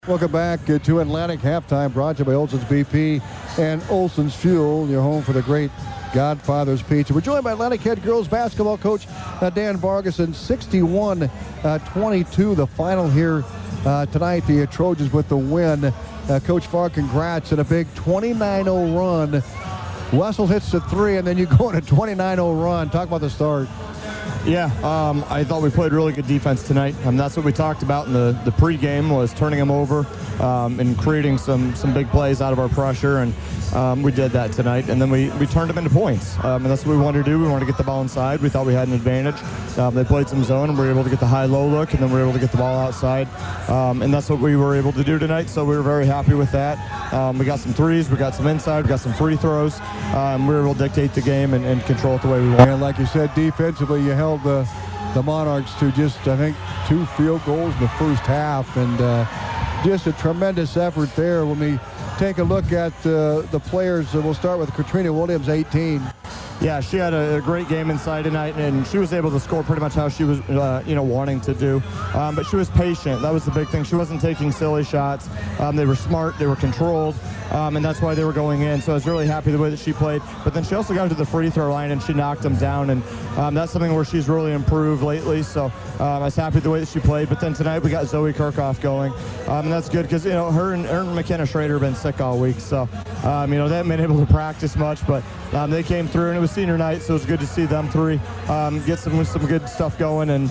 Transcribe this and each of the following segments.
Welcome back to Atlantic Halftime, brought to you by Olson's BP and Olson's Fuel, your home for the great Godfather's Pizza. We're joined by Atlantic head girls basketball coach Dan Vargas, and 61-22 the final here tonight. The Trojans with the win. Coach Farr, congrats, and a big 29-0 run. Wessel hits the three, and then you go on a 29-0 run. Talk about the start. Yeah, I thought we played really good defense tonight. That's what we talked about in the pregame, was turning them over and creating some big plays out of our pressure, and we did that tonight. And then we turned them into points, and that's what we wanted to do. We wanted to get the ball inside. We thought we had an advantage. They played some zone, and we were able to get the high-low look, and then we were able to get the ball outside. And that's what we were able to do tonight, so we were very happy with that. We got some threes, we got some inside, we got some free throws. We were able to dictate the game and control it the way we wanted. And like you said, defensively, you held the Monarchs to just, I think, 2 field goals in the first half, and just a tremendous effort there. When we take a look at the players, we'll start with Katrina Williams, 18. Yeah, she had a great game inside tonight, and she was able to score pretty much how she was, wanting to do. But she was patient. That was the big thing. She wasn't taking silly shots. They were smart. They were controlled, and that's why they were going in. So I was really happy the way that she played. But then she also got to the free throw line, and she knocked them down, and that's something where she's really improved lately. So I was happy the way that she played. But then tonight we got Zoe Kirchhoff going, and that's good because, her and McKenna Schrader have been sick all week. So, they haven't been able to practice much, but they came through, and it was senior night, so it was good to see them three get some good stuff going, and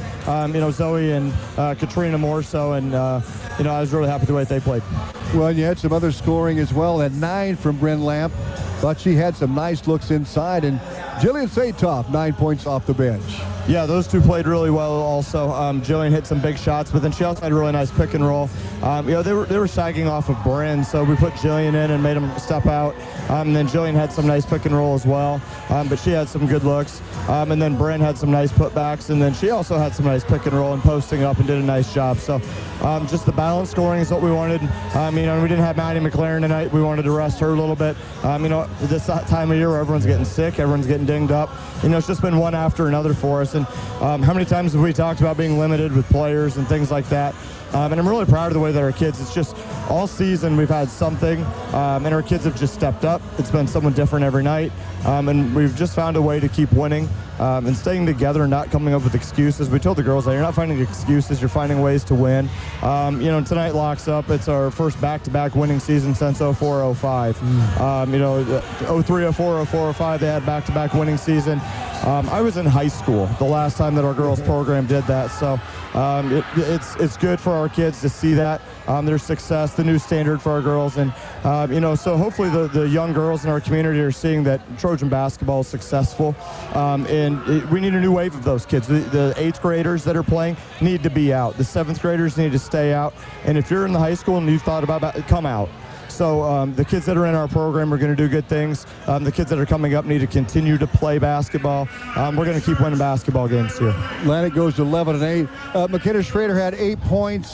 Zoe and Katrina more so, and I was really happy the way they played. Well, you had some other scoring as well at 9 from Bryn Lamp, but she had some nice looks inside, and Jillian Satoff, 9 points off the bench. Yeah, those two played really well also. Jillian hit some big shots, but then she also had a really nice pick and roll. They were sagging off of Bryn, so we put Jillian in and made them step out. And then Jillian had some nice pick and roll as well, but she had some good looks. And then Bryn had some nice putbacks, and then she also had some nice pick and roll and posting up and did a nice job. So just the balanced scoring is what we wanted. We didn't have Maddie McLaren tonight. We wanted to rest her a little bit. This time of year where everyone's getting sick, everyone's getting dinged up. It's just been one after another for us. And how many times have we talked about being limited with players and things like that? And I'm really proud of the way that our kids, it's just all season we've had something, and our kids have just stepped up. It's been someone different every night, and we've just found a way to keep winning and staying together and not coming up with excuses. We told the girls that you're not finding excuses, you're finding ways to win. Tonight locks up. It's our first back-to-back winning season since 04-05. 03-04, 04-05, they had back-to-back winning season. I was in high school the last time that our girls program did that, so it's good for our kids to see that, their success, the new standard for our girls, and so hopefully the young girls in our community are seeing that Trojan basketball is successful, and we need a new wave of those kids. The 8th graders that are playing need to be out. The 7th graders need to stay out, and if you're in the high school and you've thought about it, come out. So the kids that are in our program are going to do good things. The kids that are coming up need to continue to play basketball. We're going to keep winning basketball games here. Atlantic goes to 11-8. McKenna Schrader had 8 points.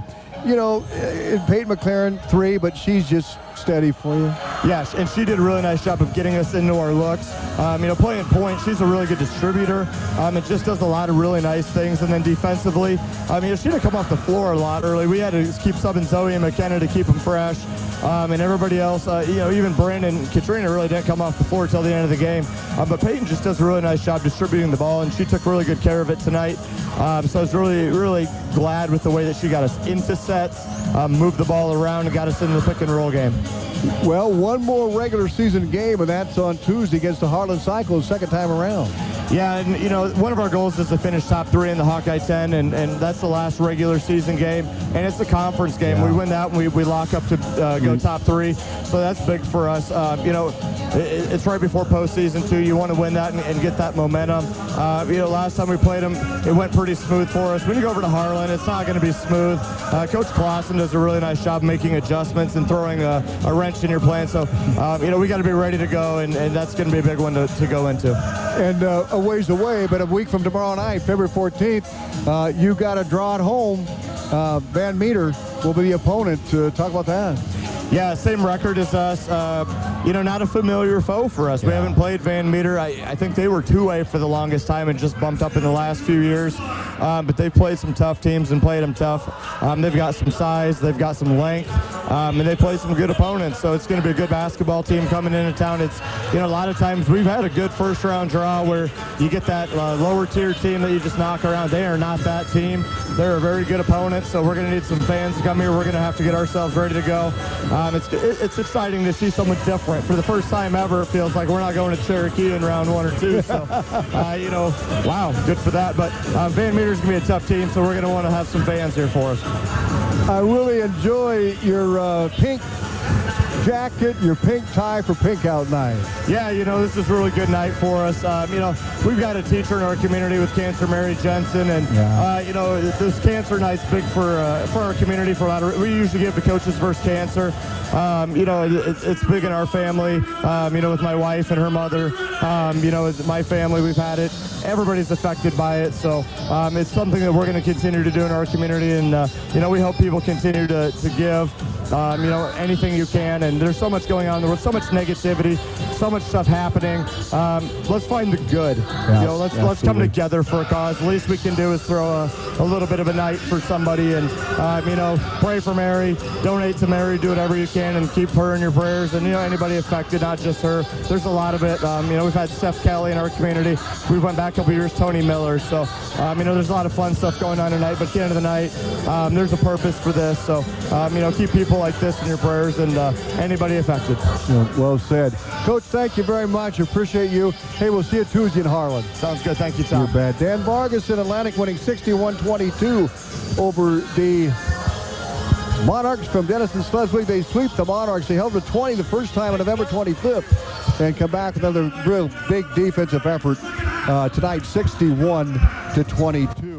Peyton McLaren 3, but she's just steady for you. Yeah, and she did a really nice job of getting us into our looks. Playing point, she's a really good distributor. It just does a lot of really nice things. And then defensively, she didn't come off the floor a lot early. We had to keep subbing Zoe and McKenna to keep them fresh. And everybody else, even Brandon and Katrina really didn't come off the floor until the end of the game. But Peyton just does a really nice job distributing the ball, and she took really good care of it tonight. So I was really, really glad with the way that she got us into sets, moved the ball around, and got us into the pick and roll game. Well, one more regular season game, and that's on Tuesday against the Heartland Cyclones, second time around. Yeah, and one of our goals is to finish top 3 in the Hawkeye 10, and that's the last regular season game, and it's a conference game. Yeah. We win that, and we lock up to go top 3, so that's big for us. It's right before postseason too. You want to win that and get that momentum. Last time we played them, it went pretty smooth for us. When you go over to Harlan, it's not going to be smooth. Coach Clausen does a really nice job making adjustments and throwing a wrench in your plan. So, we got to be ready to go, and that's going to be a big one to go into. And a ways away, but a week from tomorrow night, February 14th, you got to draw it home. Van Meter will be the opponent. Talk about that. Yeah, same record as us. not a familiar foe for us. We haven't played Van Meter. I think they were 2A for the longest time and just bumped up in the last few years. But they've played some tough teams and played them tough. They've got some size, they've got some length, and they play some good opponents. So it's going to be a good basketball team coming into town. It's, a lot of times we've had a good first-round draw where you get that lower-tier team that you just knock around. They are not that team. They're a very good opponent, so we're going to need some fans to come here. We're going to have to get ourselves ready to go. It's exciting to see someone different. For the first time ever, it feels like we're not going to Cherokee in round 1 or 2. So, wow, good for that. But Van Meter's going to be a tough team, so we're going to want to have some fans here for us. I really enjoy your pink jacket, your pink tie for Pink Out Night. Yeah, this is a really good night for us. We've got a teacher in our community with cancer, Mary Jensen, and this cancer night's big for our community. We usually give the Coaches vs. Cancer. It's big in our family. With my wife and her mother. My family, we've had it. Everybody's affected by it, so it's something that we're going to continue to do in our community, and we hope people continue to give. Anything you can, and there's so much going on. There was so much negativity, so much stuff happening. Let's find the good. Let's come together for a cause. The least we can do is throw a little bit of a night for somebody, and pray for Mary, donate to Mary, do whatever you can, and keep her in your prayers. And anybody affected, not just her. There's a lot of it. We've had Steph Kelly in our community. We went back a couple years, Tony Miller. So there's a lot of fun stuff going on tonight. But at the end of the night, there's a purpose for this. So keep people like this in your prayers, and anybody affected. Well said. Coach, thank you very much. Appreciate you. Hey, we'll see you Tuesday in Harlan. Sounds good. Thank you, Tom. You're bad. Dan Vargas in Atlantic winning 61-22 over the Monarchs from Denison Schleswig. They sweep the Monarchs. They held to 20 the first time on November 25th and come back with another real big defensive effort tonight, 61-22.